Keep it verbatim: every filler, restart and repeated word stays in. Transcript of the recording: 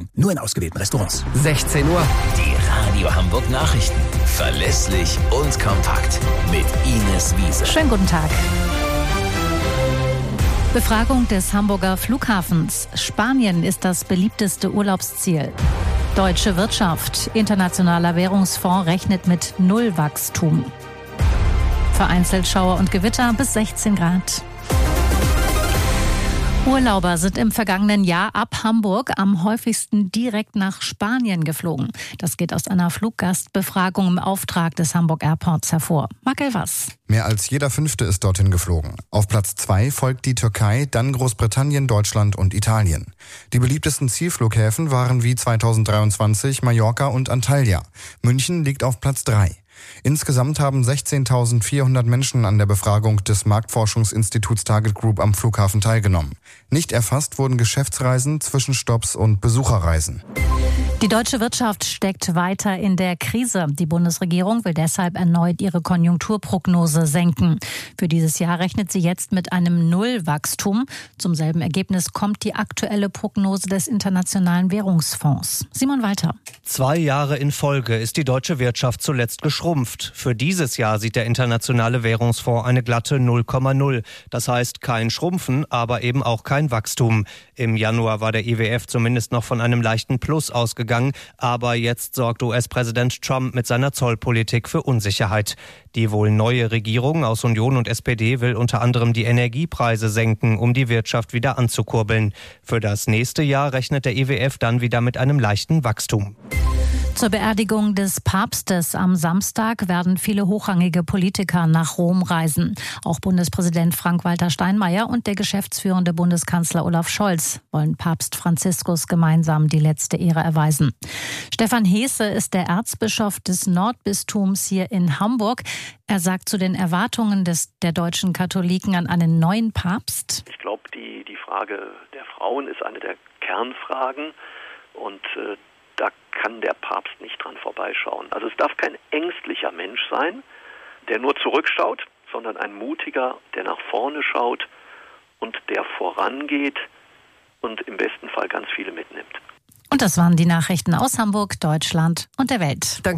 Empfehlung. Nur in ausgewählten Restaurants. sechzehn Uhr. Die Radio Hamburg Nachrichten. Verlässlich und kompakt. Mit Ines Wiese. Schönen guten Tag. Befragung des Hamburger Flughafens. Spanien ist das beliebteste Urlaubsziel. Deutsche Wirtschaft. Internationaler Währungsfonds rechnet mit Nullwachstum. Vereinzelt Schauer und Gewitter bis sechzehn Grad. Urlauber sind im vergangenen Jahr ab Hamburg am häufigsten direkt nach Spanien geflogen. Das geht aus einer Fluggastbefragung im Auftrag des Hamburg Airports hervor. Marc Elvers. Mehr als jeder Fünfte ist dorthin geflogen. Auf Platz zwei folgt die Türkei, dann Großbritannien, Deutschland und Italien. Die beliebtesten Zielflughäfen waren wie zweitausenddreiundzwanzig Mallorca und Antalya. München liegt auf Platz drei. Insgesamt haben sechzehntausendvierhundert Menschen an der Befragung des Marktforschungsinstituts Target Group am Flughafen teilgenommen. Nicht erfasst wurden Geschäftsreisen, Zwischenstopps und Besucherreisen. Die deutsche Wirtschaft steckt weiter in der Krise. Die Bundesregierung will deshalb erneut ihre Konjunkturprognose senken. Für dieses Jahr rechnet sie jetzt mit einem Nullwachstum. Zum selben Ergebnis kommt die aktuelle Prognose des Internationalen Währungsfonds. Simon Walter. Zwei Jahre in Folge ist die deutsche Wirtschaft zuletzt geschrumpft. Für dieses Jahr sieht der Internationale Währungsfonds eine glatte null Komma null. Das heißt kein Schrumpfen, aber eben auch kein Wachstum. Im Januar war der I W F zumindest noch von einem leichten Plus ausgegangen. Aber jetzt sorgt U S-Präsident Trump mit seiner Zollpolitik für Unsicherheit. Die wohl neue Regierung aus Union und S P D will unter anderem die Energiepreise senken, um die Wirtschaft wieder anzukurbeln. Für das nächste Jahr rechnet der I W F dann wieder mit einem leichten Wachstum. Zur Beerdigung des Papstes am Samstag werden viele hochrangige Politiker nach Rom reisen. Auch Bundespräsident Frank-Walter Steinmeier und der geschäftsführende Bundeskanzler Olaf Scholz wollen Papst Franziskus gemeinsam die letzte Ehre erweisen. Stefan Heese ist der Erzbischof des Nordbistums hier in Hamburg. Er sagt zu den Erwartungen des, der deutschen Katholiken an einen neuen Papst: Ich glaube, die, die Frage der Frauen ist eine der Kernfragen und äh, da kann der Papst nicht dran vorbeischauen. Also es darf kein ängstlicher Mensch sein, der nur zurückschaut, sondern ein mutiger, der nach vorne schaut und der vorangeht und im besten Fall ganz viele mitnimmt. Und das waren die Nachrichten aus Hamburg, Deutschland und der Welt. Danke.